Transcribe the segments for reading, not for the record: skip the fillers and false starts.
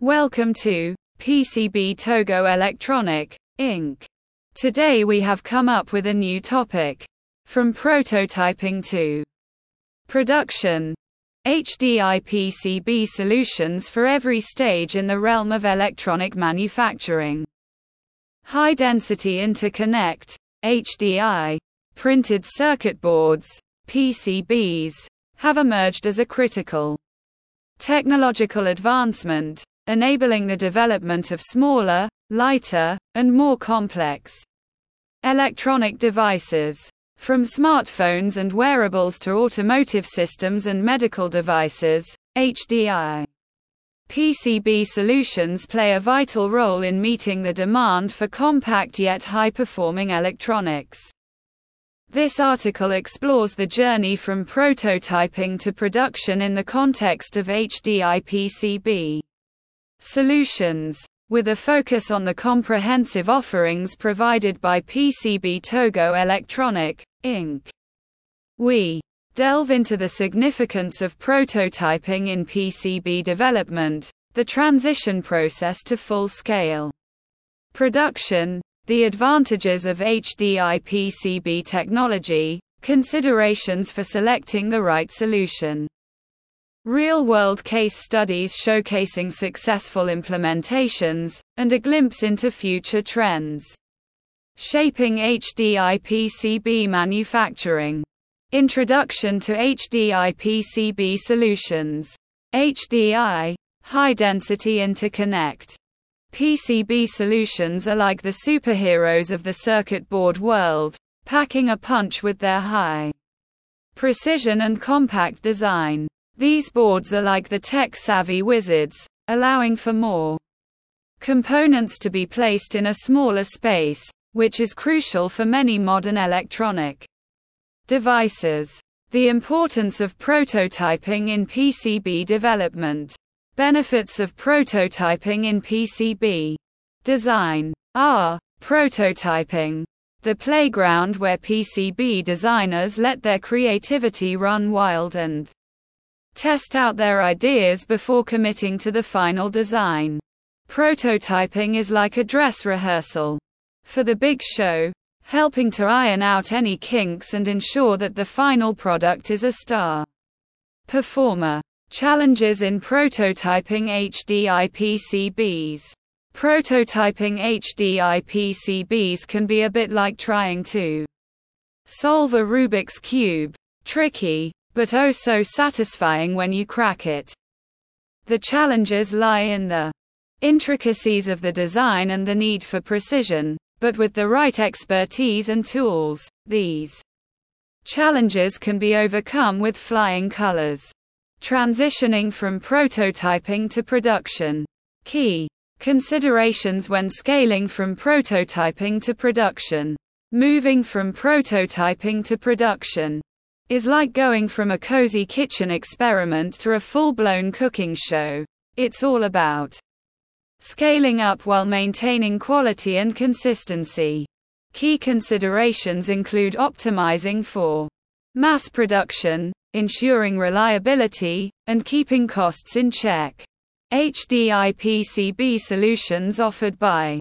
Welcome to PCB Togo Electronic, Inc. Today we have come up with a new topic. From prototyping to production. HDI PCB solutions for every stage in the realm of electronic manufacturing. High Density Interconnect, HDI, printed circuit boards, PCBs, have emerged as a critical technological advancement, enabling the development of smaller, lighter, and more complex electronic devices. From smartphones and wearables to automotive systems and medical devices, HDI PCB solutions play a vital role in meeting the demand for compact yet high-performing electronics. This article explores the journey from prototyping to production in the context of HDI PCB solutions, with a focus on the comprehensive offerings provided by PCB Togo Electronic, Inc. We delve into the significance of prototyping in PCB development, the transition process to full-scale production, the advantages of HDI PCB technology, considerations for selecting the right solution. Real-world case studies showcasing successful implementations, and a glimpse into future trends shaping HDI PCB manufacturing. Introduction to HDI PCB solutions. HDI, high-density interconnect. PCB solutions are like the superheroes of the circuit board world, packing a punch with their high precision and compact design. These boards are like the tech-savvy wizards, allowing for more components to be placed in a smaller space, which is crucial for many modern electronic devices. The importance of prototyping in PCB development. Benefits of prototyping in PCB design are prototyping, the playground where PCB designers let their creativity run wild and test out their ideas before committing to the final design. Prototyping is like a dress rehearsal for the big show, helping to iron out any kinks and ensure that the final product is a star performer. Challenges in prototyping HDI PCBs. Prototyping HDI PCBs can be a bit like trying to solve a Rubik's Cube. Tricky, but oh so satisfying when you crack it. The challenges lie in the intricacies of the design and the need for precision, but with the right expertise and tools, these challenges can be overcome with flying colors. Transitioning from prototyping to production. Key considerations when scaling from prototyping to production. Moving from prototyping to production is like going from a cozy kitchen experiment to a full-blown cooking show. It's all about scaling up while maintaining quality and consistency. Key considerations include optimizing for mass production, ensuring reliability, and keeping costs in check. HDI PCB solutions offered by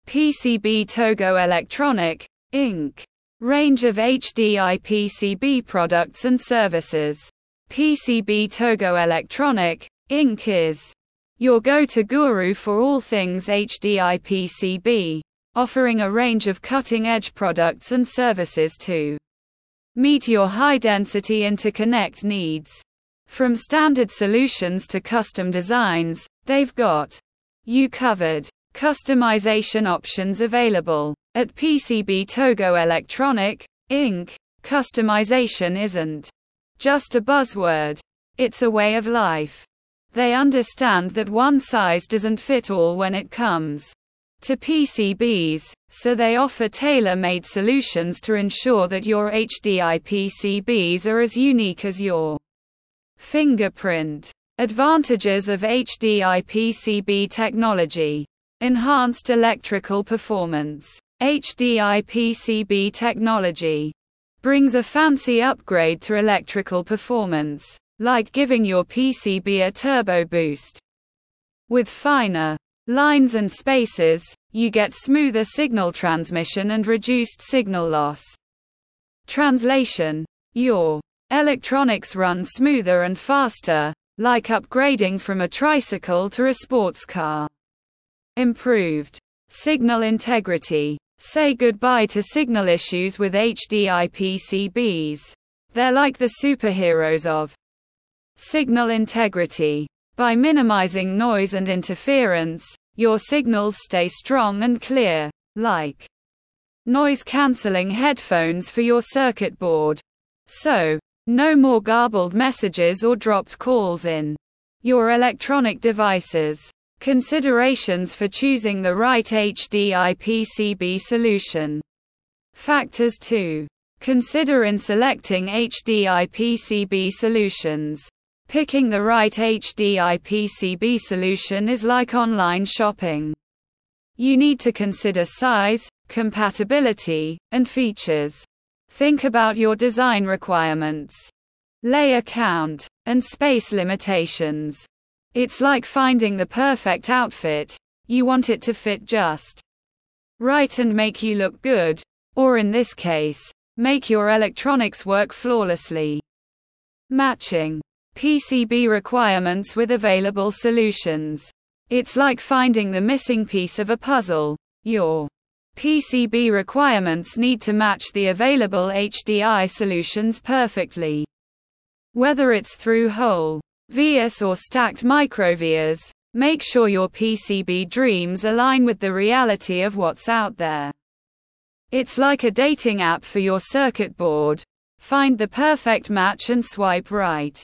PCB Togo Electronic, Inc. Range of HDI PCB products and services. PCB Togo Electronic, Inc. is your go-to guru for all things HDI PCB, offering a range of cutting-edge products and services to meet your high-density interconnect needs. From standard solutions to custom designs, they've got you covered. Customization options available. At PCB Togo Electronic, Inc., customization isn't just a buzzword. It's a way of life. They understand that one size doesn't fit all when it comes to PCBs, so they offer tailor-made solutions to ensure that your HDI PCBs are as unique as your fingerprint. Advantages of HDI PCB technology. Enhanced electrical performance. HDI PCB technology brings a fancy upgrade to electrical performance, like giving your PCB a turbo boost. With finer lines and spaces, you get smoother signal transmission and reduced signal loss. Translation: your electronics run smoother and faster, like upgrading from a tricycle to a sports car. Improved signal integrity. Say goodbye to signal issues with HDI PCBs. They're like the superheroes of signal integrity. By minimizing noise and interference, your signals stay strong and clear, like noise-canceling headphones for your circuit board. So, no more garbled messages or dropped calls in your electronic devices. Considerations for choosing the right HDI PCB solution. Factors to consider in selecting HDI PCB solutions. Picking the right HDI PCB solution is like online shopping. You need to consider size, compatibility, and features. Think about your design requirements, layer count, and space limitations. It's like finding the perfect outfit. You want it to fit just right and make you look good, or in this case, make your electronics work flawlessly. Matching PCB requirements with available solutions. It's like finding the missing piece of a puzzle. Your PCB requirements need to match the available HDI solutions perfectly. Whether it's through whole vias or stacked microvias, make sure your PCB dreams align with the reality of what's out there. It's like a dating app for your circuit board. Find the perfect match and swipe right.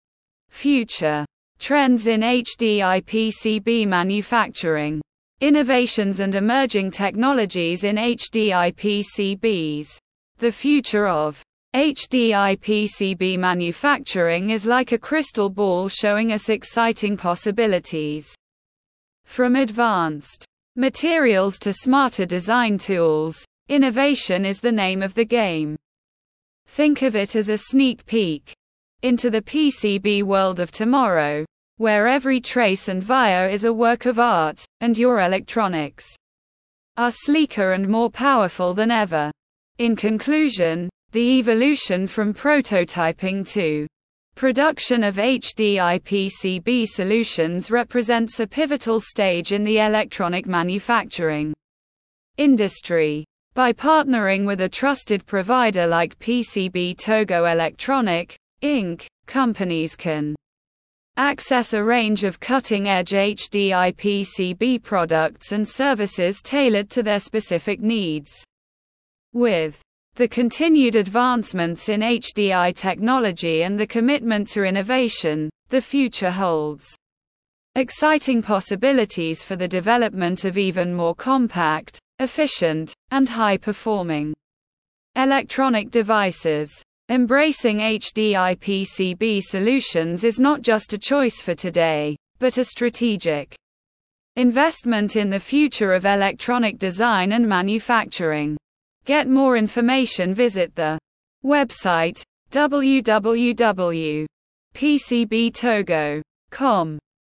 Future trends in HDI PCB manufacturing. Innovations and emerging technologies in HDI PCBs. The future of HDI PCB manufacturing is like a crystal ball showing us exciting possibilities. From advanced materials to smarter design tools, innovation is the name of the game. Think of it as a sneak peek into the PCB world of tomorrow, where every trace and via is a work of art, and your electronics are sleeker and more powerful than ever. In conclusion, the evolution from prototyping to production of HDI PCB solutions represents a pivotal stage in the electronic manufacturing industry. By partnering with a trusted provider like PCB Togo Electronic, Inc., companies can access a range of cutting-edge HDI PCB products and services tailored to their specific needs. With the continued advancements in HDI technology and the commitment to innovation, the future holds exciting possibilities for the development of even more compact, efficient, and high-performing electronic devices. Embracing HDI PCB solutions is not just a choice for today, but a strategic investment in the future of electronic design and manufacturing. Get more information, visit the website www.pcbtogo.com.